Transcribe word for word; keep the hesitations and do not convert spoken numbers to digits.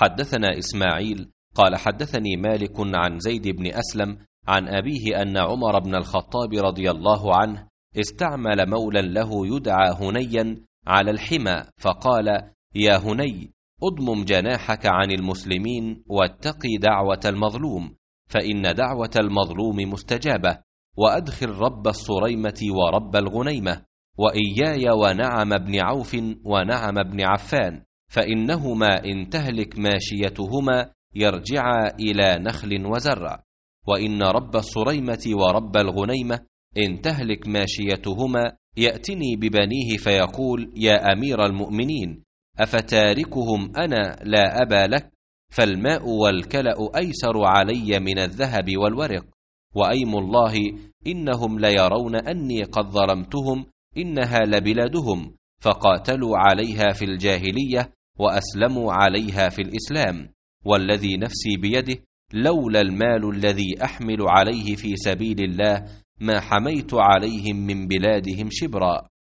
حدثنا إسماعيل قال حدثني مالك عن زيد بن أسلم عن أبيه أن عمر بن الخطاب رضي الله عنه استعمل مولا له يدعى هنيا على الحمى، فقال: يا هني، اضمم جناحك عن المسلمين واتقي دعوة المظلوم، فإن دعوة المظلوم مستجابة، وأدخل رب الصريمة ورب الغنيمة، وإياي ونعم بن عوف ونعم بن عفان، فإنهما إن تهلك ماشيتهما يرجعا إلى نخل وزرع، وإن رب الصريمة ورب الغنيمة إن تهلك ماشيتهما يأتني ببنيه فيقول: يا أمير المؤمنين، أفتاركهم أنا لا أبا لك؟ فالماء والكلأ أيسر علي من الذهب والورق، وأيم الله إنهم ليرون أني قد ظلمتهم، إنها لبلادهم، فقاتلوا عليها في الجاهلية وأسلموا عليها في الإسلام، والذي نفسي بيده لولا المال الذي أحمل عليه في سبيل الله ما حميت عليهم من بلادهم شبرا.